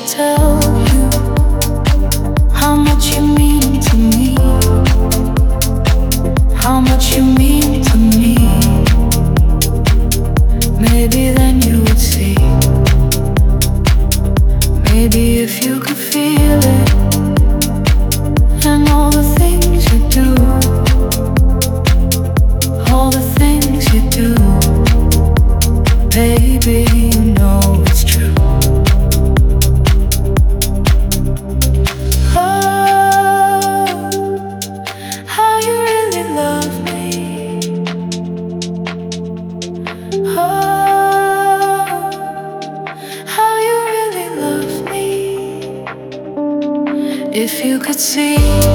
tell you how much you mean to me, how much you mean to me. Maybe then you would see. Maybe if you could feel it, and all the things you do, all the things you do, baby, you know it's true. Oh, how you really love me. Oh, how you really love me. If you could see